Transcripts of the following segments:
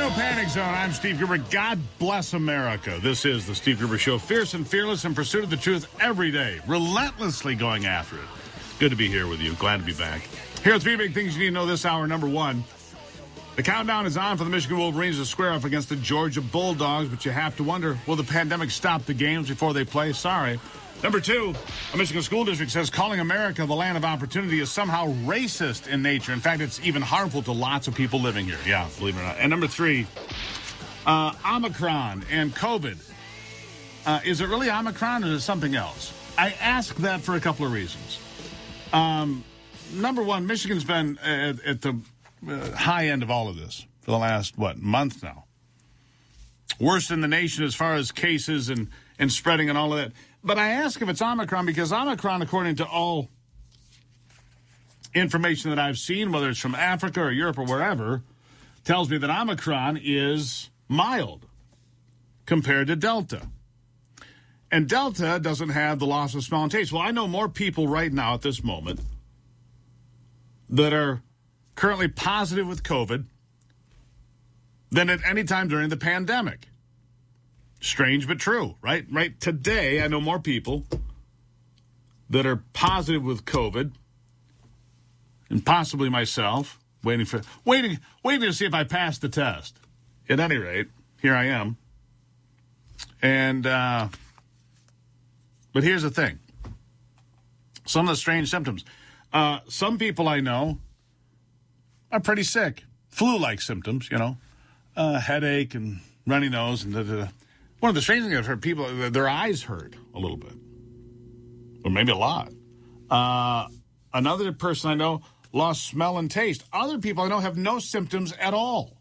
Panic Zone. I'm Steve Gruber. God bless America. This is the Steve Gruber Show. Fierce and fearless in pursuit of the truth every day. Relentlessly going after it. Good to be here with you. Glad to be back. Here are three big things you need to know this hour. Number one, the countdown is on for the Michigan Wolverines to square off against the Georgia Bulldogs, but you have to wonder, will the pandemic stop the games before they play? Sorry. Number two, a Michigan school district says calling America the land of opportunity is somehow racist in nature. In fact, it's even harmful to lots of people living here. Yeah, believe it or not. And number three, Omicron and COVID. Is it really Omicron or is it something else? I ask that for a couple of reasons. Number one, Michigan's been at the high end of all of this for the last, month now. Worst in the nation as far as cases and spreading and all of that. But I ask if it's Omicron because Omicron, according to all information that I've seen, whether it's from Africa or Europe or wherever, tells me that Omicron is mild compared to Delta. And Delta doesn't have the loss of smell and taste. Well, I know more people right now at this moment that are currently positive with COVID than at any time during the pandemic. Strange but true, right? Right today, I know more people that are positive with COVID, and possibly myself, waiting to see if I pass the test. At any rate, here I am. And but here's the thing: some of the strange symptoms. Some people I know are pretty sick, flu-like symptoms. Headache and runny nose and One of the strange things I've heard, people, their eyes hurt a little bit. Or maybe a lot. Another person I know lost smell and taste. Other people I know have no symptoms at all.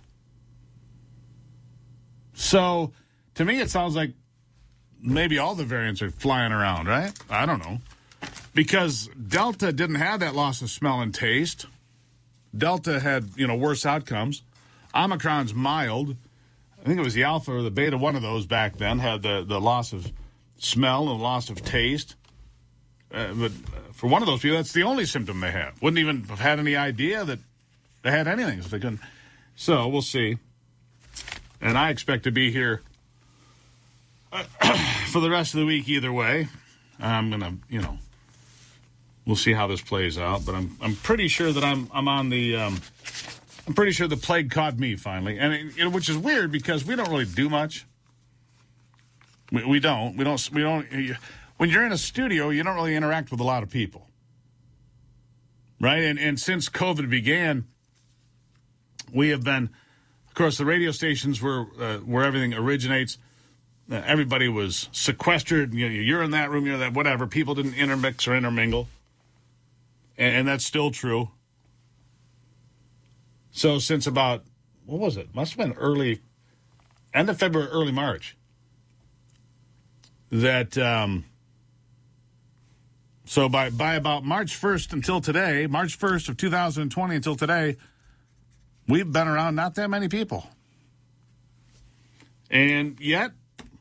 So, to me, it sounds like maybe all the variants are flying around, right? I don't know. Because Delta didn't have that loss of smell and taste. Delta had, worse outcomes. Omicron's mild. I think it was the alpha or the beta, one of those back then, had the loss of smell and loss of taste. But for one of those people, that's the only symptom they have. Wouldn't even have had any idea that they had anything if they couldn't. So we'll see. And I expect to be here for the rest of the week either way. I'm going to, we'll see how this plays out. But I'm pretty sure that I'm on the... I'm pretty sure the plague caught me finally, and which is weird because we don't really do much. We don't. When you're in a studio, you don't really interact with a lot of people, right? And since COVID began, we have been, of course, the radio stations where everything originates. Everybody was sequestered. You're in that room, you're in that, whatever. People didn't intermix or intermingle, and that's still true. So since about, what was it? Must have been end of February, early March. That, so by about March 1st until today, March 1st of 2020 until today, we've been around not that many people. And yet,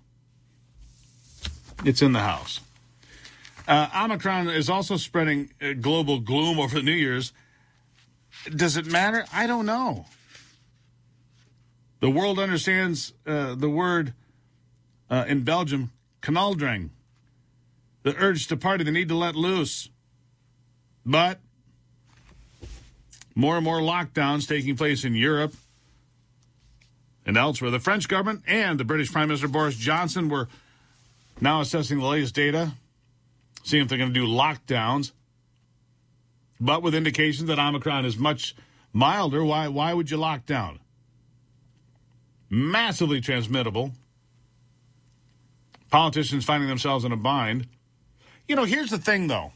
it's in the house. Omicron is also spreading global gloom over the New Year's. Does it matter? I don't know. The world understands the word in Belgium, knaldring, the urge to party, the need to let loose. But more and more lockdowns taking place in Europe and elsewhere. The French government and the British Prime Minister Boris Johnson were now assessing the latest data, seeing if they're going to do lockdowns. But with indications that Omicron is much milder, why would you lock down? Massively transmittable. Politicians finding themselves in a bind. Here's the thing, though.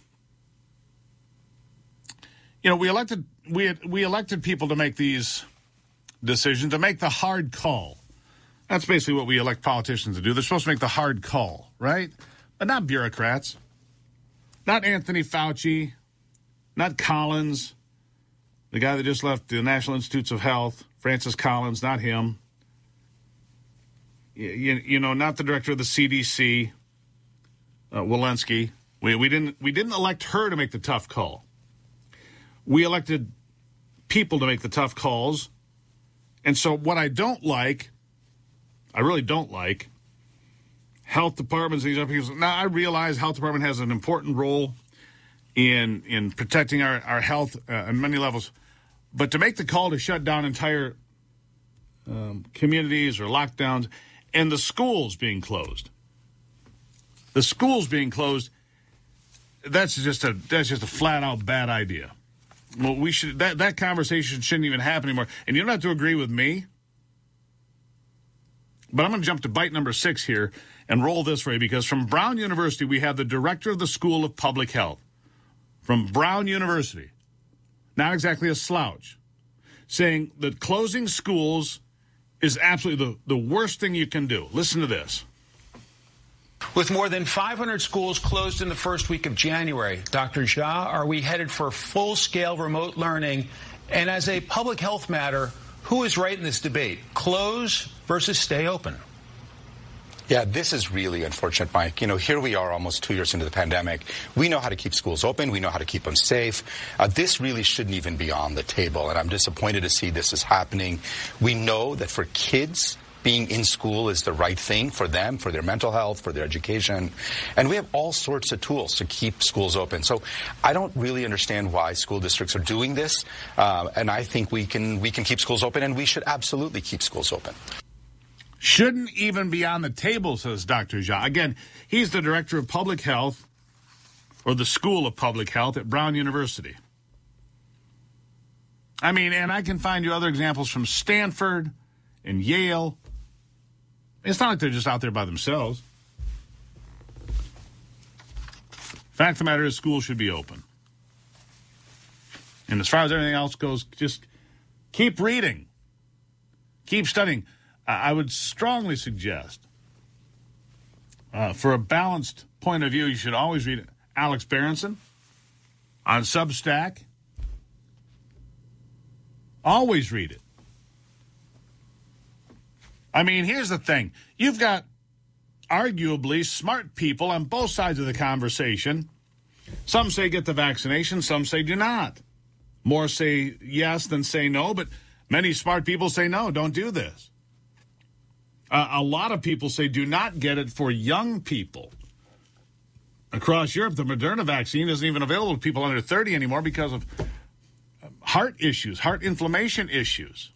We elected people to make these decisions, to make the hard call. That's basically what we elect politicians to do. They're supposed to make the hard call, right? But not bureaucrats. Not Anthony Fauci. Not Collins, the guy that just left the National Institutes of Health, Francis Collins, not him. Not the director of the CDC, Walensky. We didn't elect her to make the tough call. We elected people to make the tough calls And so what I really don't like, health departments, now I realize health department has an important role in protecting our health on many levels. But to make the call to shut down entire communities or lockdowns, and the schools being closed, that's just a flat out bad idea. Well, that conversation shouldn't even happen anymore. And you don't have to agree with me, but I'm going to jump to bite number 6 here and roll this way, because from Brown University we have the director of the School of Public Health from Brown University, not exactly a slouch, saying that closing schools is absolutely the worst thing you can do. Listen to this. With more than 500 schools closed in the first week of January, Dr. Jha, are we headed for full-scale remote learning? And as a public health matter, who is right in this debate? Close versus stay open? Yeah, this is really unfortunate, Mike. Here we are almost 2 years into the pandemic. We know how to keep schools open. We know how to keep them safe. This really shouldn't even be on the table, and I'm disappointed to see this is happening. We know that for kids, being in school is the right thing for them, for their mental health, for their education. And we have all sorts of tools to keep schools open. So I don't really understand why school districts are doing this. And I think we can keep schools open, and we should absolutely keep schools open. Shouldn't even be on the table, says Dr. Jha. Again, he's the director of public health, or the School of Public Health at Brown University. I mean, and I can find you other examples from Stanford and Yale. It's not like they're just out there by themselves. Fact of the matter is, schools should be open. And as far as everything else goes, just keep reading. Keep studying. I would strongly suggest, for a balanced point of view, you should always read Alex Berenson on Substack. Always read it. I mean, here's the thing. You've got arguably smart people on both sides of the conversation. Some say get the vaccination, some say do not. More say yes than say no, but many smart people say no, don't do this. A lot of people say do not get it for young people. Across Europe, the Moderna vaccine isn't even available to people under 30 anymore because of heart issues, heart inflammation issues.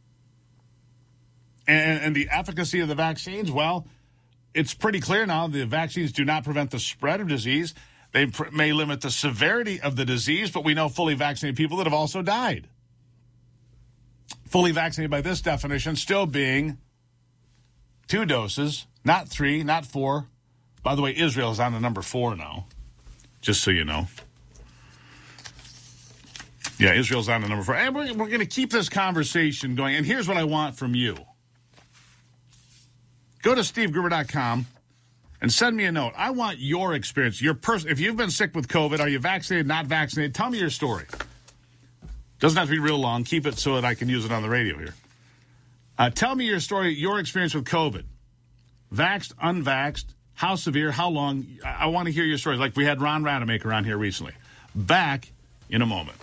And the efficacy of the vaccines, well, it's pretty clear now the vaccines do not prevent the spread of disease. They may limit the severity of the disease, but we know fully vaccinated people that have also died. Fully vaccinated by this definition still being 2 doses, not 3, not 4. By the way, Israel is on the number 4 now, just so you know. Yeah, Israel's on the number 4. And we're going to keep this conversation going. And here's what I want from you. Go to SteveGruber.com and send me a note. I want your experience. If you've been sick with COVID, are you vaccinated, not vaccinated? Tell me your story. Doesn't have to be real long. Keep it so that I can use it on the radio here. Tell me your story, your experience with COVID. Vaxxed, unvaxxed, how severe, how long. I want to hear your stories. Like we had Ron Rademacher on here recently. Back in a moment.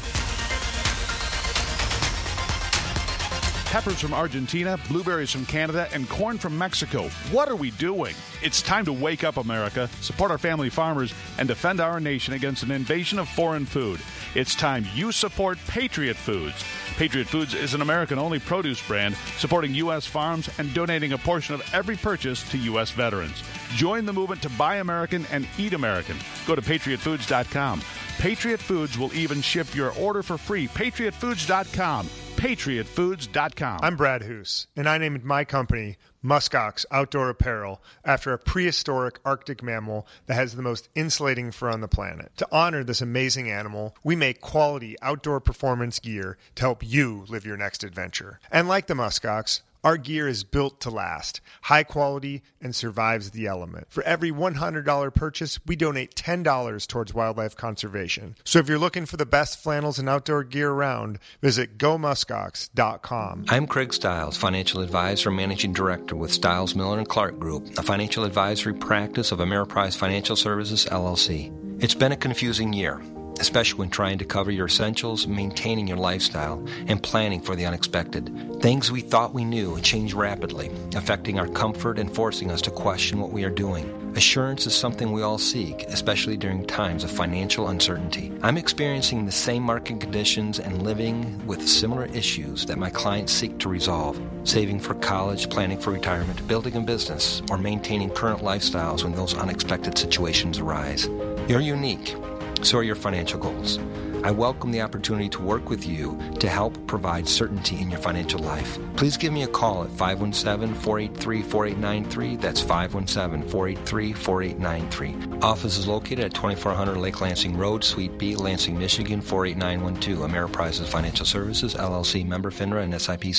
Peppers from Argentina, blueberries from Canada, and corn from Mexico. What are we doing? It's time to wake up, America, support our family farmers, and defend our nation against an invasion of foreign food. It's time you support Patriot Foods. Patriot Foods is an American-only produce brand supporting U.S. farms and donating a portion of every purchase to U.S. veterans. Join the movement to buy American and eat American. Go to patriotfoods.com. Patriot Foods will even ship your order for free. patriotfoods.com. patriotfoods.com. I'm Brad Hoos, and I named my company Muskox Outdoor Apparel after a prehistoric Arctic mammal that has the most insulating fur on the planet. To honor this amazing animal, we make quality outdoor performance gear to help you live your next adventure. And like the Muskox, our gear is built to last, high quality, and survives the element. For every $100 purchase, we donate $10 towards wildlife conservation. So if you're looking for the best flannels and outdoor gear around, visit gomuskox.com. I'm Craig Stiles, financial advisor and managing director with Stiles, Miller & Clark Group, a financial advisory practice of Ameriprise Financial Services, LLC. It's been a confusing year. especially when trying to cover your essentials, maintaining your lifestyle, and planning for the unexpected. Things we thought we knew change rapidly, affecting our comfort and forcing us to question what we are doing. Assurance is something we all seek, especially during times of financial uncertainty. I'm experiencing the same market conditions and living with similar issues that my clients seek to resolve. Saving for college, planning for retirement, building a business, or maintaining current lifestyles when those unexpected situations arise. You're unique. So are your financial goals. I welcome the opportunity to work with you to help provide certainty in your financial life. Please give me a call at 517-483-4893. That's 517-483-4893. Office is located at 2400 Lake Lansing Road, Suite B, Lansing, Michigan, 48912. Ameriprise Financial Services, LLC, member FINRA and SIPC.